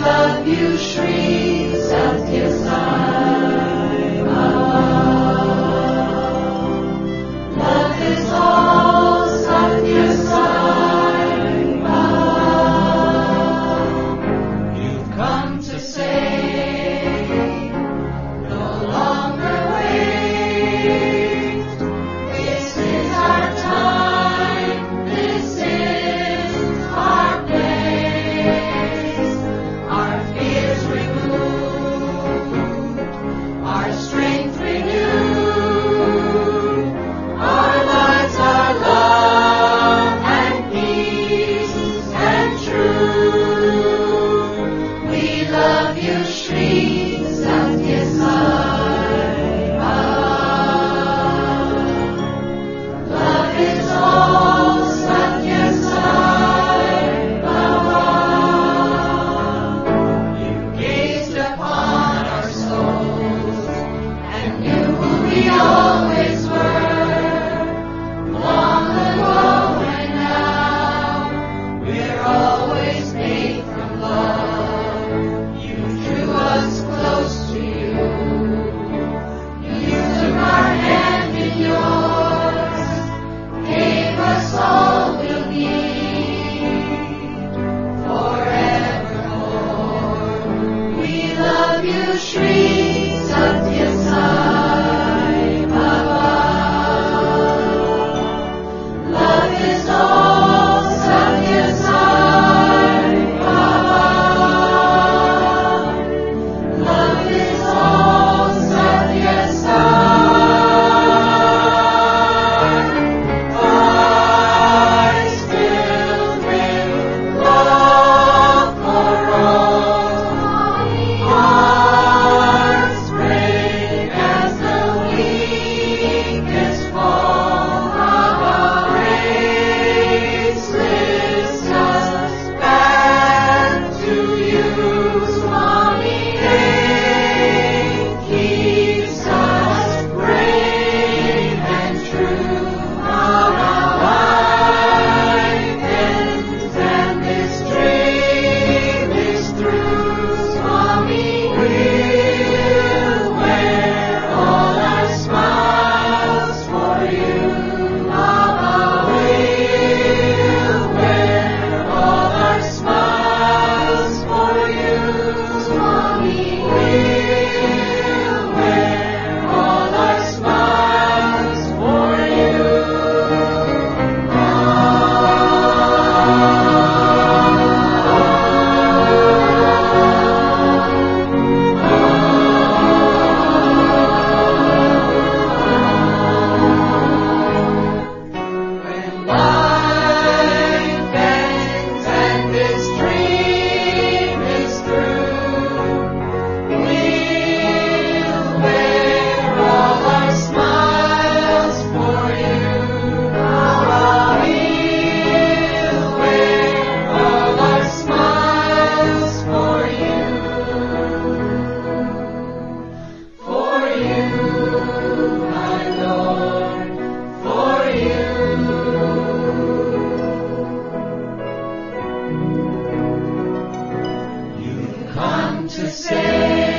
love you, Shri Satya Sai Baba. Love is all Satya Sai Baba. You've come to say, no longer wait. This is our time. This is our place. Our fears removed, our strength renewed. Our lives are love and peace and truth. We love you, Shri Satya Sai Baba. Love is all Satya Sai Baba. You gazed upon our souls and knew who we always were. Long ago and now, we're always made from love. You drew us close to you. You took our hand in yours, gave us all we'll need forevermore. We love you, Shri Satya Sai Baba. Love is all Satya Sai Baba. Love is all Satya Sai. Eyes filled with love for all. Hearts break as the weakest fall. Grace lifts us back to you, Swami. Faith keeps us brave and true. Our life ends and this dream is through. Swami, we'll wear all our smiles for you. Baba, we'll wear all our smiles for you. Swami, we'll wear all our smiles for you. When life ends and this dream is through, we'll wear all our smiles for you. We'll wear all our smiles for you. For you, my Lord, for you. You've come to say,